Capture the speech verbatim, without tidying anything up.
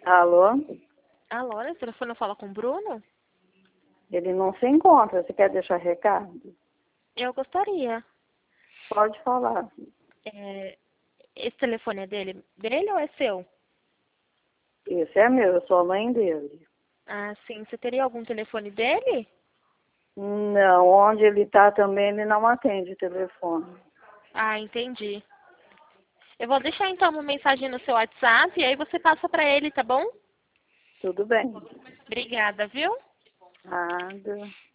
Alô? Alô, esse telefone fala com o Bruno? Ele não se encontra. Você quer deixar recado? Eu gostaria. Pode falar. É, esse telefone é dele, dele ou é seu? Esse é meu, eu sou a mãe dele. Ah, sim. Você teria algum telefone dele? Não, onde ele está também ele não atende telefone. Ah, entendi. Eu vou deixar então uma mensagem no seu WhatsApp e aí você passa pra ele, tá bom? Tudo bem. Obrigada, viu? Nada.